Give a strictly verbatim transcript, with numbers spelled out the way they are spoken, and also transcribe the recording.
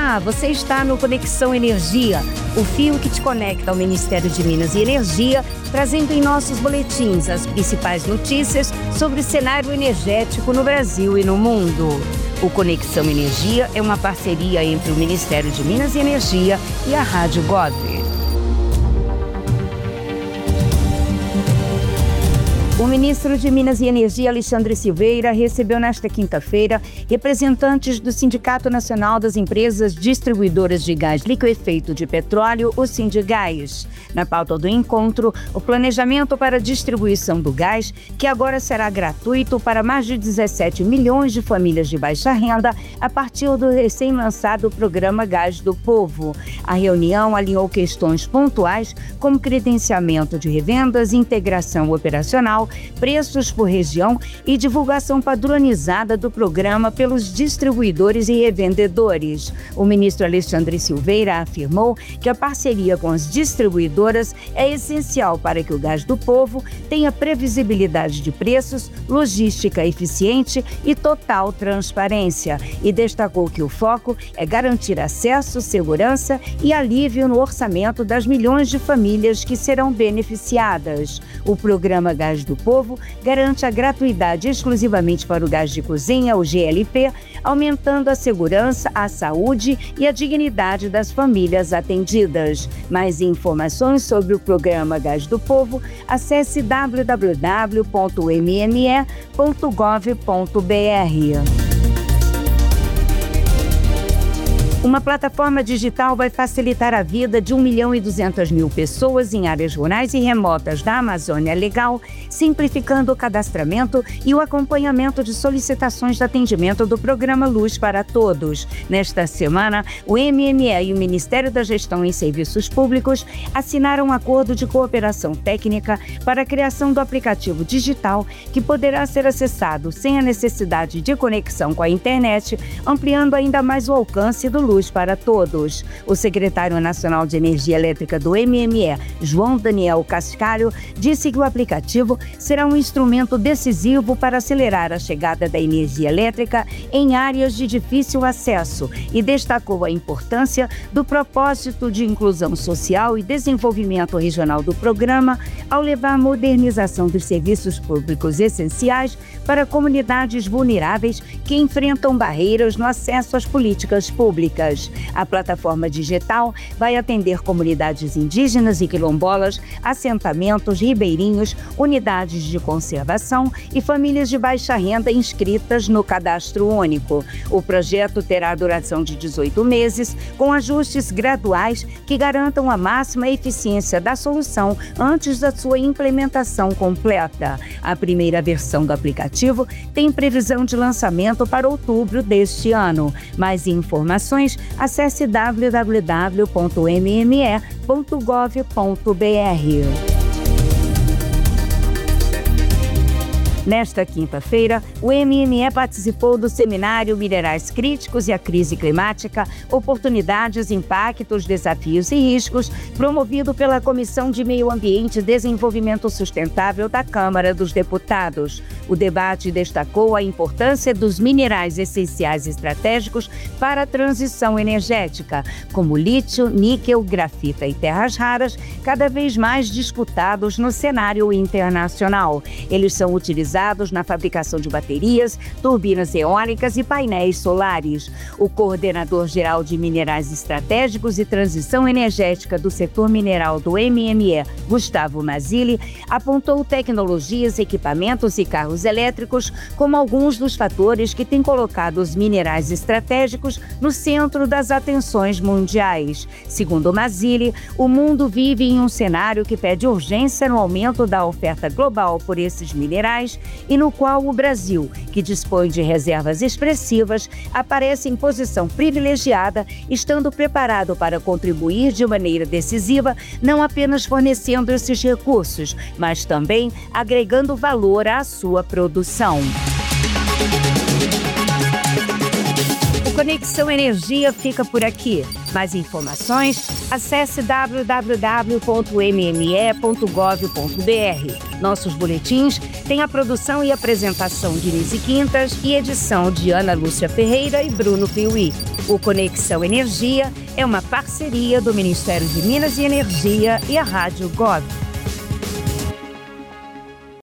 Olá, você está no Conexão Energia, o fio que te conecta ao Ministério de Minas e Energia, trazendo em nossos boletins as principais notícias sobre o cenário energético no Brasil e no mundo. O Conexão Energia é uma parceria entre o Ministério de Minas e Energia e a Rádio Gov. O ministro de Minas e Energia, Alexandre Silveira, recebeu nesta quinta-feira representantes do Sindicato Nacional das Empresas Distribuidoras de Gás Liquefeito de Petróleo, o Sindigás. Na pauta do encontro, o planejamento para a distribuição do gás, que agora será gratuito para mais de dezessete milhões de famílias de baixa renda, a partir do recém-lançado Programa Gás do Povo. A reunião alinhou questões pontuais, como credenciamento de revendas, integração operacional, preços por região e divulgação padronizada do programa pelos distribuidores e revendedores. O ministro Alexandre Silveira afirmou que a parceria com as distribuidoras é essencial para que o gás do povo tenha previsibilidade de preços, logística eficiente e total transparência, e destacou que o foco é garantir acesso, segurança e alívio no orçamento das milhões de famílias que serão beneficiadas. O programa Gás do Povo garante a gratuidade exclusivamente para o gás de cozinha, o G L P, aumentando a segurança, a saúde e a dignidade das famílias atendidas. Mais informações sobre o programa Gás do Povo, acesse w w w ponto m m e ponto gov ponto b r. Uma plataforma digital vai facilitar a vida de um milhão e duzentas mil pessoas em áreas rurais e remotas da Amazônia Legal, simplificando o cadastramento e o acompanhamento de solicitações de atendimento do programa Luz para Todos. Nesta semana, o M M E e o Ministério da Gestão em Serviços Públicos assinaram um acordo de cooperação técnica para a criação do aplicativo digital que poderá ser acessado sem a necessidade de conexão com a internet, ampliando ainda mais o alcance do Luz para Todos. O secretário nacional de Energia Elétrica do M M E, João Daniel Cascalho, disse que o aplicativo será um instrumento decisivo para acelerar a chegada da energia elétrica em áreas de difícil acesso e destacou a importância do propósito de inclusão social e desenvolvimento regional do programa ao levar a modernização dos serviços públicos essenciais para comunidades vulneráveis que enfrentam barreiras no acesso às políticas públicas. A plataforma digital vai atender comunidades indígenas e quilombolas, assentamentos ribeirinhos, unidades de conservação e famílias de baixa renda inscritas no Cadastro Único. O projeto terá duração de dezoito meses, com ajustes graduais que garantam a máxima eficiência da solução antes da sua implementação completa. A primeira versão do aplicativo tem previsão de lançamento para outubro deste ano. Mais informações, acesse w w w ponto m m e ponto gov ponto b r. Nesta quinta-feira, o M M E participou do seminário Minerais Críticos e a Crise Climática, Oportunidades, Impactos, Desafios e Riscos, promovido pela Comissão de Meio Ambiente e Desenvolvimento Sustentável da Câmara dos Deputados. O debate destacou a importância dos minerais essenciais estratégicos para a transição energética, como lítio, níquel, grafita e terras raras, cada vez mais disputados no cenário internacional. Eles são utilizados na fabricação de baterias, turbinas eólicas e painéis solares. O coordenador-geral de Minerais Estratégicos e Transição Energética do setor mineral do M M E, Gustavo Mazzilli, apontou tecnologias, equipamentos e carros elétricos como alguns dos fatores que têm colocado os minerais estratégicos no centro das atenções mundiais. Segundo Mazzilli, o mundo vive em um cenário que pede urgência no aumento da oferta global por esses minerais e no qual o Brasil, que dispõe de reservas expressivas, aparece em posição privilegiada, estando preparado para contribuir de maneira decisiva, não apenas fornecendo esses recursos, mas também agregando valor à sua produção. Conexão Energia fica por aqui. Mais informações, acesse w w w ponto m m e ponto gov ponto b r. Nossos boletins têm a produção e apresentação de Nise Quintas e edição de Ana Lúcia Ferreira e Bruno Piuí. O Conexão Energia é uma parceria do Ministério de Minas e Energia e a Rádio Gov.